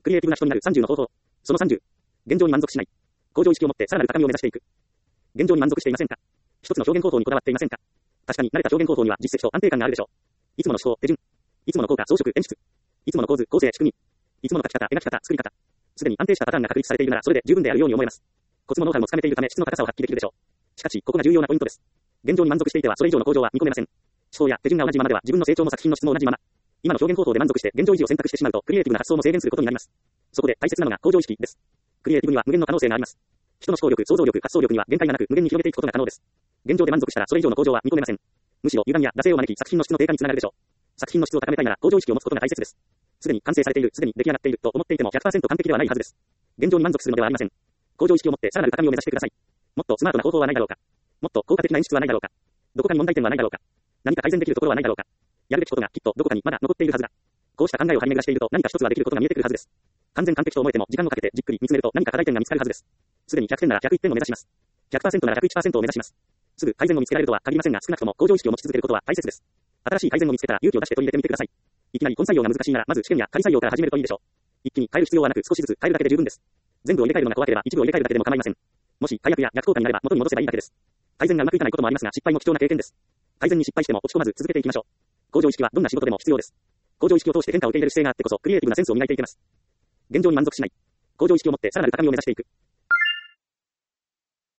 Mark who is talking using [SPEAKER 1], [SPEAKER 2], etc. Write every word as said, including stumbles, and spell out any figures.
[SPEAKER 1] クリエイティブな人になるさんじゅうの方法。そのさんじゅう。現状に満足しない。向上意識を持ってさらなる高みを目指していく。現状に満足していませんか？一つの表現方法にこだわっていませんか？確かに慣れた表現方法には実績と安定感があるでしょう。いつもの手法、手順。いつもの効果、装飾、演出。いつもの構図、構成、仕組み。いつもの書き方、描き方、作り方。すでに安定したパターンが確立されているならそれで十分であるように思えます。コツもノウハウもつかめているため質の高さを発揮できるでしょう。しかし、ここが重要なポイントです。現状に満足していてはそれ以上の向上は見込めません。手法や手順が同じままでは自分の成長も作品の質も同じまま。今の表現方法で満足して現状維持を選択してしまうとクリエイティブな発想も制限することになります。そこで大切なのが向上意識です。クリエイティブには無限の可能性があります。人の思考力、想像力、発想力には限界がなく無限に広げていくことが可能です。現状で満足したらそれ以上の向上は見込めません。むしろ歪みや惰性を招き作品の質の低下につながるでしょう。作品の質を高めたいなら向上意識を持つことが大切です。すでに完成されている、すでに出来上がっていると思っていても ひゃくパーセント 完璧ではないはずです。現状に満足するのではありません。向上意識を持ってさらなる高みを目指してください。もっとスマートな方法はないだろうか。もっと効果的な演出はないだろうか。どこかに問題点はないだろうか。何か改善できるところはないだろうか。やるべきことがきっとどこかにまだ残っているはずだ。こうした考えを張り巡らしていると何か一つはできることが見えてくるはずです。完全完璧と思えても時間をかけてじっくり見つめると何か課題点が見つかるはずです。すでにひゃくてんならひゃくいってんを目指します。ひゃくパーセント なら ひゃくいちパーセント を目指します。すぐ改善を見つけられるとは限りませんが少なくとも向上意識を持ち続けることは大切です。新しい改善を見つけたら勇気を出して取り入れてみてください。いきなり本採用が難しいならまず試験や仮採用から始めるといいでしょう。一気に変える必要はなく少しずつ変えるだけで十分です。全部を入れ替えるのが怖ければ一部を入れ替えるだけでも構いません。もし解約や逆効果になれば元に戻せばいいだけです。改善がうまくいかないこともありますが失敗も貴重な経験です。改善に失敗しても落ち込まず続けていきましょう。向上意識はどんな仕事でも必要です。向上意識を通して変化を受け入れる姿勢があってこそクリエイティブなセンスを磨いていけます。現状に満足しない。向上意識を持ってさらなる高みを目指していく。